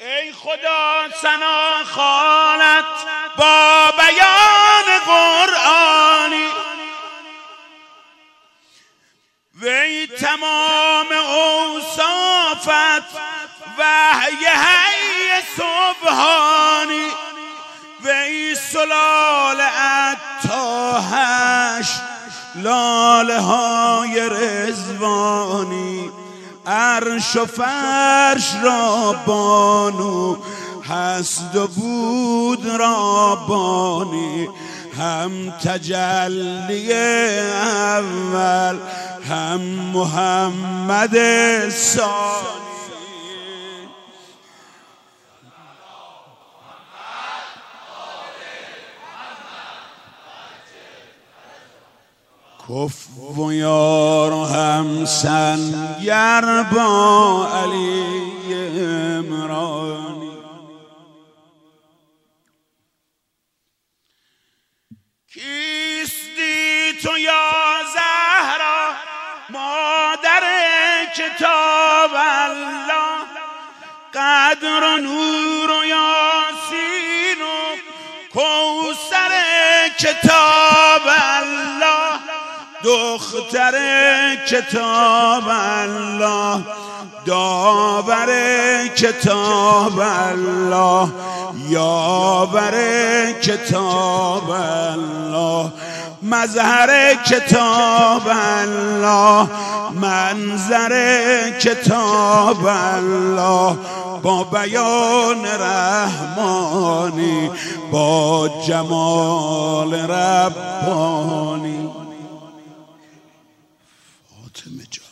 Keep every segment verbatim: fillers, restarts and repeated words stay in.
ای خدا ثنا خوانت با بیان قرآنی، وی تمام اوصافت وحی حی سبحانی، وی سلال عطاهش لاله های رضوانی، عرش و فرش را بانو هست و بود را بانی، هم تجلی اول هم محمد ثانی. کف و یار و همسن گر با علی عمرانی، کیستی تو یا زهرا مادر کتاب الله، قدر و نور و یاسین و کوثر کتاب الله، دختر کتاب الله، داور کتاب الله، یاور کتاب الله، مظهر کتاب الله، منظر کتاب الله، با بیان رحمانی با جمال ربانی. فاطمه جان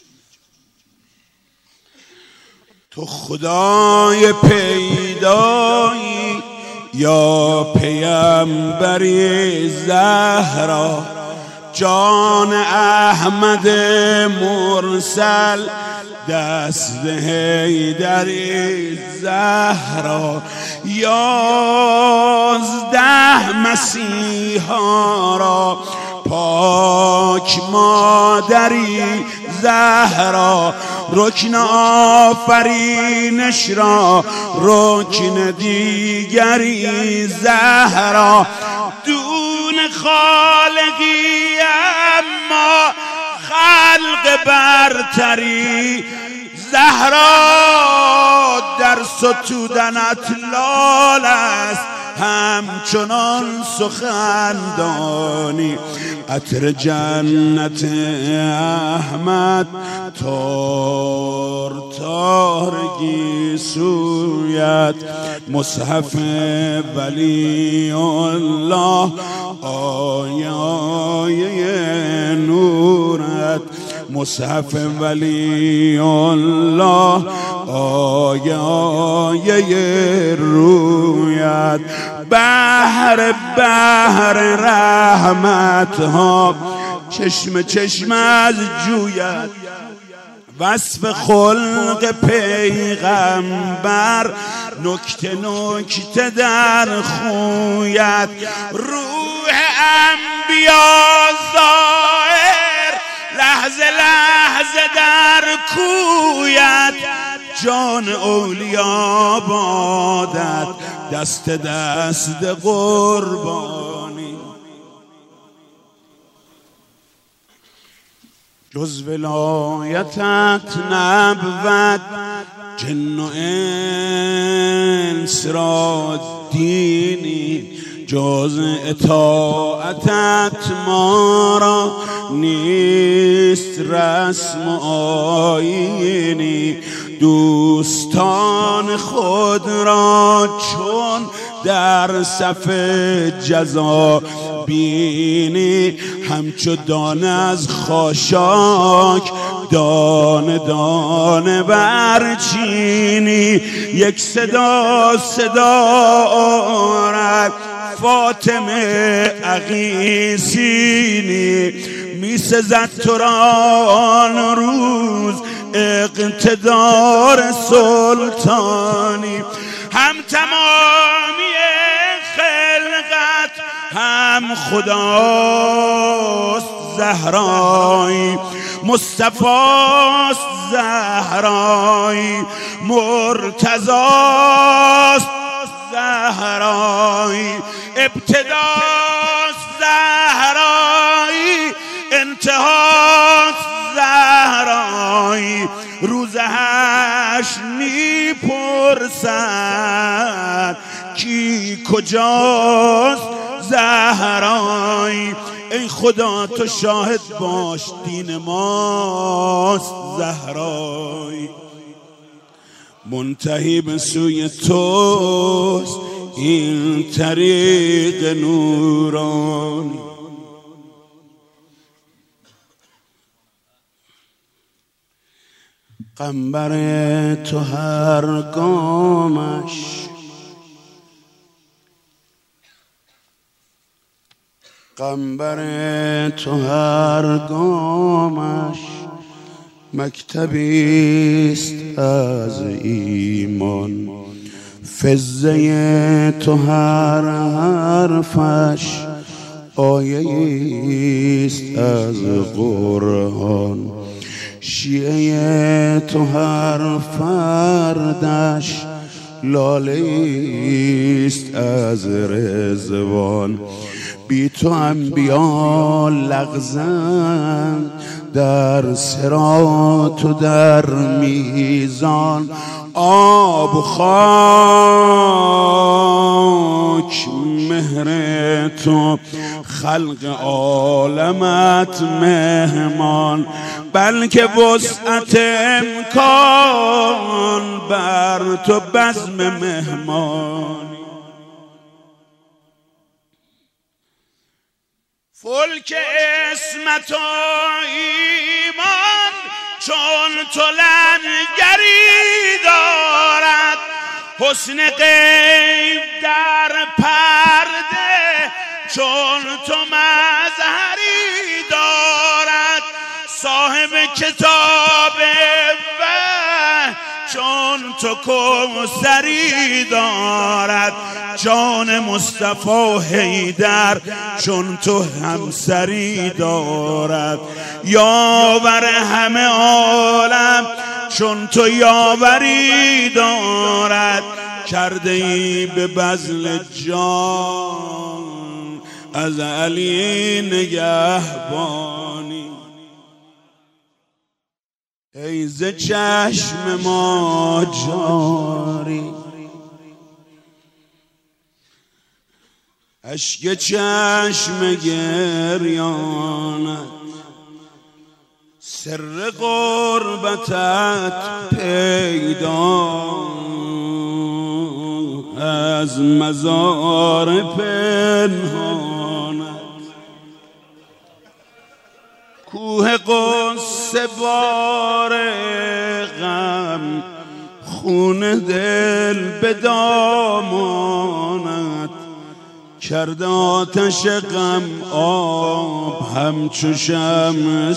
تو خدای پیدایی یا پیامبری زهرا، جان احمد مرسل دست حیدری زهرا، یازده مسیحا را پاک مادری زهرا، رکن آفرینش را رکن دیگری زهرا، دون خالقی اما خلق برتری زهرا، در ستودنت لال است همچنان سخندانی، عطر جنت احمد تار تارگی سویت، مصحف ولی الله آیه آیه نورت، مصحف ولی الله آیه آیه رویت، بحر بحر رحمت ها چشم چشم از جویت، وصف خلق پیغمبر نکته نکته در خویت، روح انبیا ظاهر لحظه لحظه در کویت، جان اولیا بادت دست دست قربانی. جز ولایتت نبود جن و انس را دینی، جز اطاعتت ما را نیست رسم و آیینی، دوستان خود را چون در صف جزا بینی، همچو دانه از خاشاک دانه دانه برچینی، یک صدا صدا آرد فاطمه عقیسینی، می سزد تو را آن روز اقتدار سلطانی، هم تمامی خلقت هم خداست زهرایی، مصطفاست زهرایی مرتضاست زهرایی ابتداست زهرایی انتهاست زهرایی روز حشر میپرسد کی کجاست زهرایی ای خدا تو شاهد باش دین ماست زهرایی منتهی به سوی توست این طریق نورانی قنبر تو هر گامش قنبر تو هر گامش مکتبیست از ایمان فزه تو هر حرفش آیه‌ایست از قرآن شیعه تو هر فردش لاله‌ایست از رضوان بی تو انبیا لغزن در صراط و در میزان آب و خاک مهر تو خلق عالمت مهمان بلکه وسعت امکان بر تو بزم مهمان فلک اسمت و ایمان چون تو لنگری دارد حسن غیب در پرده چون تو مظهری دارد صاحب کتاب وحی چون تو کوثری دارد جان مصطفی حیدر چون تو همسری دارد یاور همه عالم چون تو یاوری دارد کرده ای به بذل جان از علی نگهبانی ای ز چشم ما جاری اشک چشم گریانت سر غربتت پیدا از مزار پنهانت کوه قصه بار غم خون دل به دامانت کرده آتش غم آب همچو شمع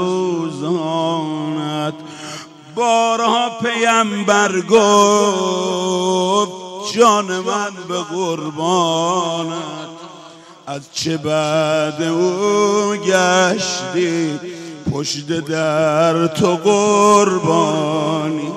سوزانت بارها پیمبر گفت جان من به قربانت از چه بعد او گشتی پشت در تو قربانی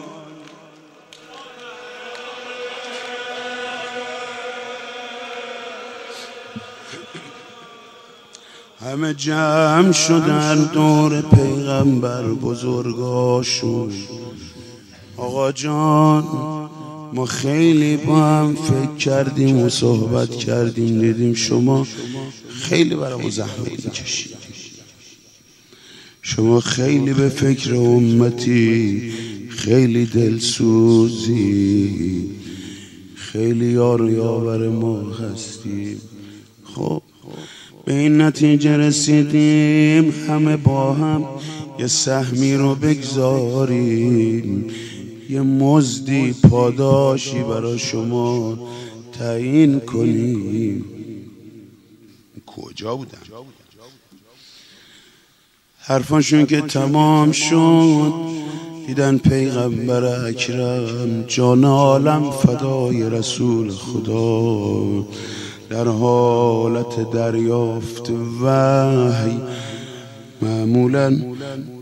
همه جمع شدن دور پیغمبر بزرگاشون آقا جان ما خیلی با هم فکر کردیم و صحبت کردیم دیدیم شما خیلی برای زحمت میکشید شما خیلی به فکر امتی خیلی دلسوزی خیلی یار و یاور ما هستیم خب به این نتیجه رسیدیم همه با هم یه سهمی رو بگذاریم یه مزدی پاداشی برای شما تعیین کنیم کجا بودن؟ حرفاشون که تمام شد دیدن پیغمبر اکرم جان عالم فدای رسول خدا در حالت دریافت وحی معمولا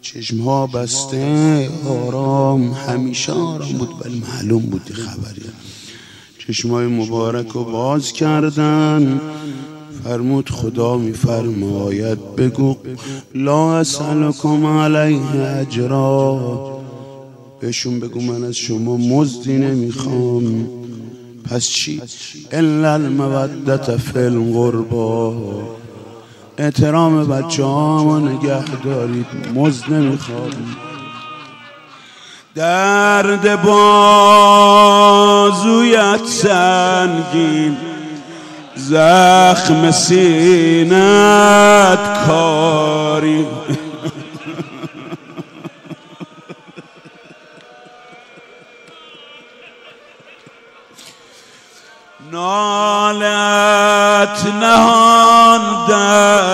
چشمها بسته آرام، همیشه آرام بود ولی معلوم بود خبری. چشمای مبارک رو باز کردن. فرمود خدا میفرماید بگو لا اسألکم علیه اجرا، بهشون بگو من از شما مزدی نمیخوام. پس چی؟ الا المودة فی القربا، احترام بچه ها نگه دارید، مزد نمیخوام. درد بازویت سنگین، زخم سینت کاری. نالت نهان در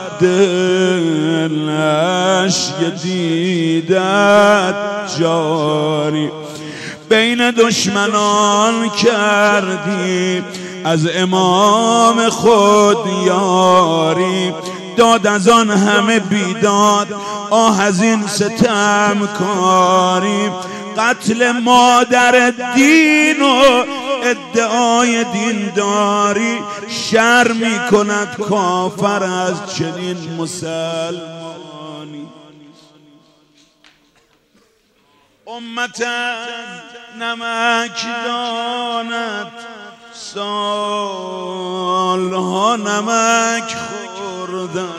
دلش دیدت جاری، بین دشمنان کردی از امام خود یاری. داد از آن همه بیداد آه از این ستم کاری، قتل مادر دین و ادعای دین داری. شر می کند کافر از چنین مسلمانی. امتا نمک داند سالها نمک خوردن،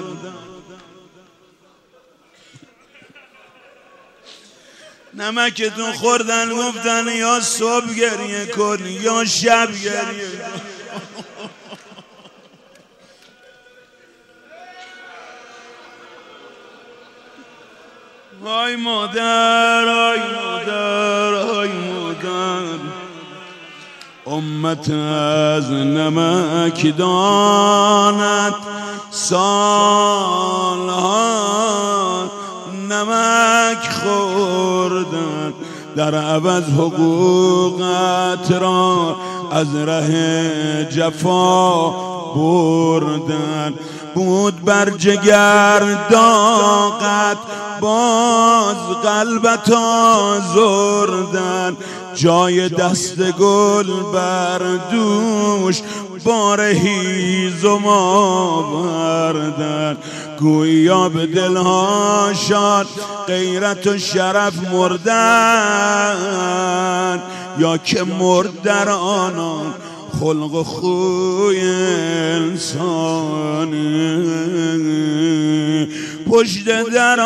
نمکتون خوردن گفتن یا صبح گریه کن یا شب گریه کن. های مادر های مادر های مادر، امت از نمک داند سالها نمک خوردن، در عوض حقوقت را از ره جفا بردن. بود بر جگر داغت باز قلبت آزردن، جای دست گل بر دوش بار هیزم آوردن. گویا به دلهاشان غیرت و شرف مردن، یا که مرد در آنان خلق و خوی انسانی. پشت در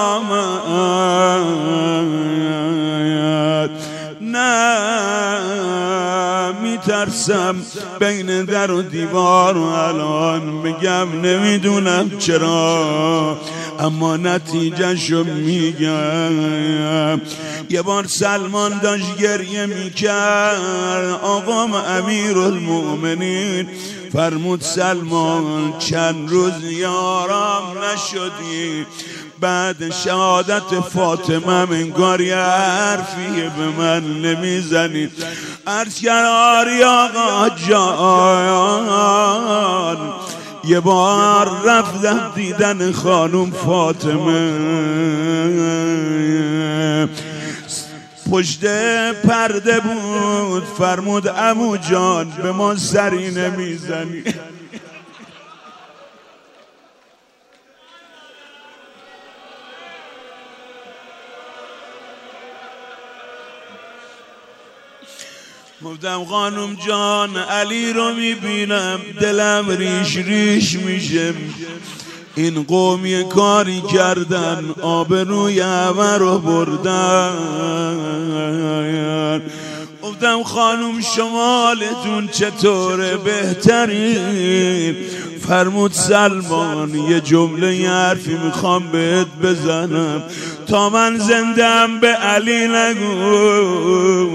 آمد نه میترسم بین در و دیوار و الان بگم نمیدونم چرا، اما نتیجه شو میگم. یه بار سلمان داشت گریه میکرد، آقام امیرالمؤمنین فرمود سلمان چند روز یارام نشدی، بعد شهادت فاطمه انگار یه حرفی به من نمیزنی. عرض کرد آری آقا جان، یه بار رفتم دیدن خانم فاطمه، پشت پرده بود. فرمود عمو جان به ما سری نمیزنی. گفتم خانم جان علی رو میبینم دلم ریش ریش میشه، این قوم یه کاری کردن آبروی همه رو بردن. گفتم خانم شمالتون چطوره؟ بهترین. فرمود سلمان یه جمله یه حرفی میخوام بهت بزنم، تا من زندم به علی نگو.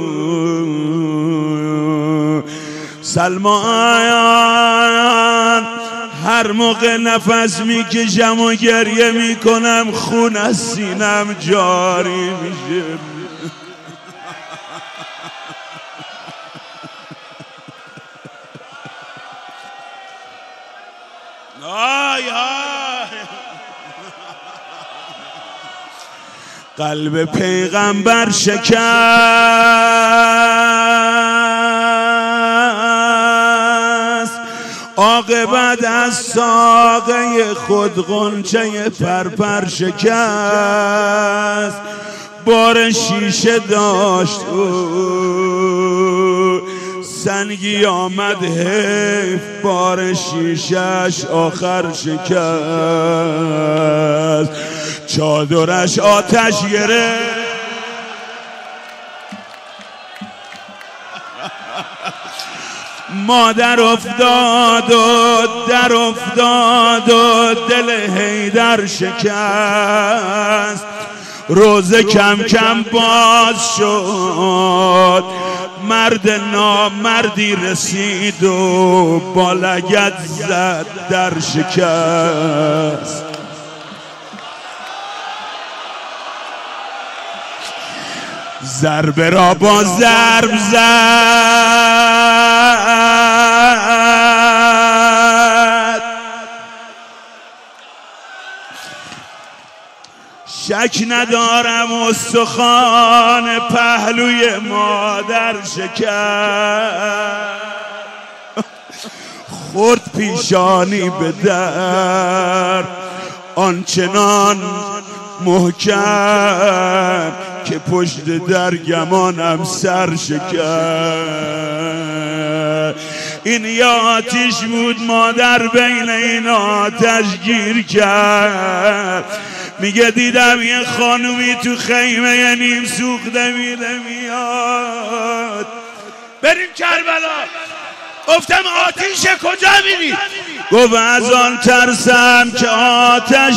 سلمان هر موقع نفس میکشم و گریه میکنم خون از سینم جاری میشه. آی آی قلب پیغمبر شکست، عاقبت از ساقه خود غنچه پرپر شکست. بار شیشه داشت او سنگی آمد حیف، بار شیشش آخر شکست. چادرش آتش گرفت، مادر افتاد و در افتاد و دل حیدر شکست. روزه کم کم باز شد، مرد نامردی رسید و با لگد زد در شکست. ضربه را با ضرب زد، شک ندارم استخوان پهلوی مادر شکست. خورد پیشانی به در آنچنان محکم که پشت در گمانم سر شکست. این یا آتیش بود مادر بین این آتش گیر کرد. میگه دیدم یه خانومی تو خیمه یه نیم سوخته میره میاد. بریم کربلا. گفتم آتیش کجا میری؟ گفت از آن ترسم که آتش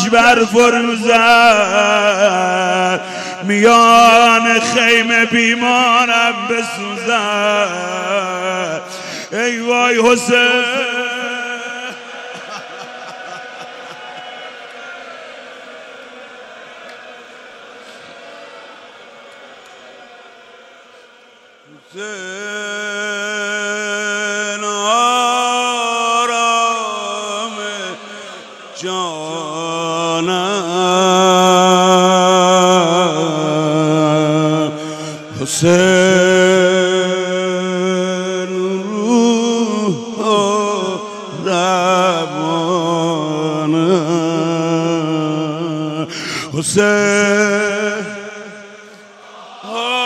برفروزد، میان خیمه بیمارم بسوزد. ای وای حسین، حسین آرام جانم، حسین روح روانم، حسین